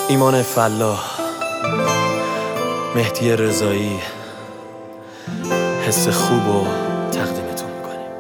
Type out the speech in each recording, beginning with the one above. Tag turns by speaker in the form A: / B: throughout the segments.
A: ایمان فلاح، مهدی رضایی، حس خوب و تقدیمتون میکنیم.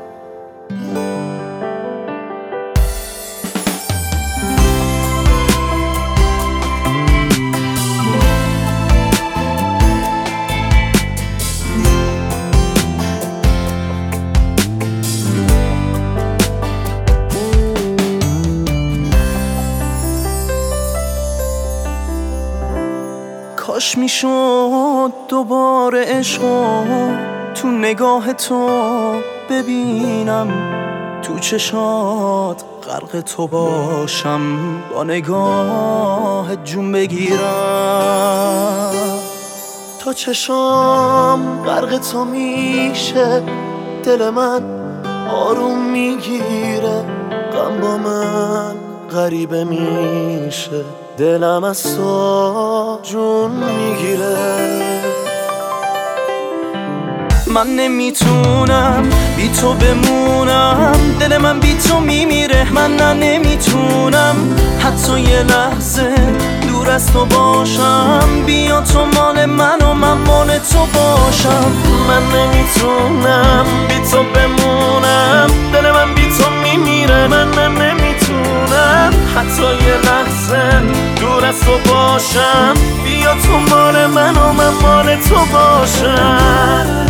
A: کاش میشد دوباره عشقو تو نگاه تو ببینم، تو چشات غرق تو باشم، با نگاه جون بگیرم. تا چشام غرق تو میشه، دل من آروم میگیره، غم با من غریبه میشه، دلم از تو جون میگیره. من نمیتونم بی تو بمونم، دل من بی تو میمیره، من نمیتونم حتی یه لحظه دور از تو باشم. بیا تو مال من و من مال تو باشم. من نمیتونم بی تو بمونم، دل من بی تو میمیره، من نمیتونم حتی یه لحظه دور از تو باشم. بیا تو مال من و من مال تو باشم.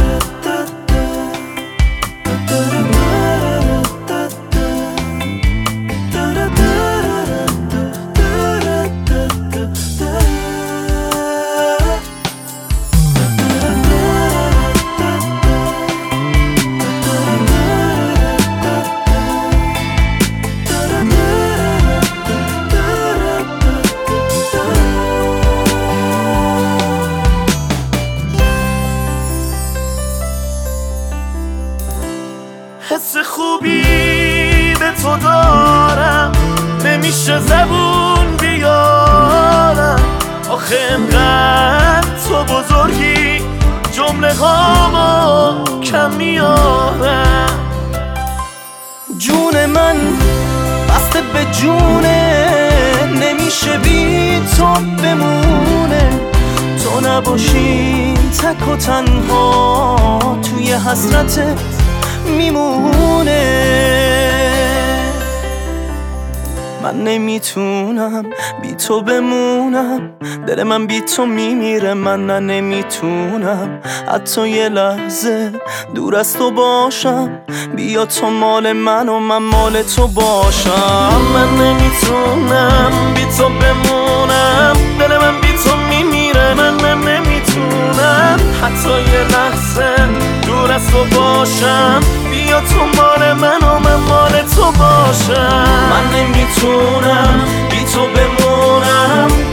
A: حس خوبی به تو دارم، نمیشه زبون بیارم. آخه انقدر تو بزرگی، جمله هامو کم میارم. جون من بسته به جونه، نمیشه بی تو بمونه. تو نباشی تک و تنها توی حسرتت میمونه. من نمیتونم بی تو بمونم، دل من بی تو میمیره، من نمیتونم حتی یه لحظه دور از تو باشم. بیا تو مال من و من مال تو باشم. من نمیتونم بی تو بمونم، دل من بی تو میمیره، من نمیتونم حتی یه لحظه دور از تو باشم. بیا تو مال من و من مال تو باشم. من نمیتونم بی تو بمونم،